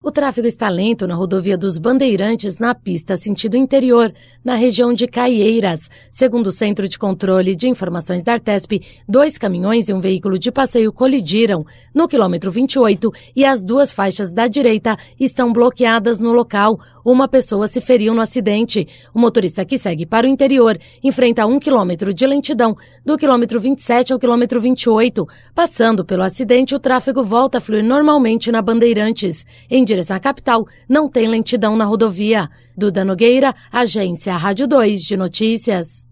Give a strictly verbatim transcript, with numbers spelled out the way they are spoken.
O tráfego está lento na rodovia dos Bandeirantes, na pista sentido interior, na região de Caieiras. Segundo o Centro de Controle de Informações da Artesp, dois caminhões e um veículo de passeio colidiram no quilômetro vinte e oito e as duas faixas da direita estão bloqueadas no local. Uma pessoa se feriu no acidente. O motorista, que segue para o interior, enfrenta um quilômetro de lentidão do quilômetro vinte e sete ao quilômetro vinte e oito. Passando pelo acidente, o tráfego volta a fluir normalmente na Bandeirantes. Em direção à capital, não tem lentidão na rodovia. Duda Nogueira, Agência Rádio dois de Notícias.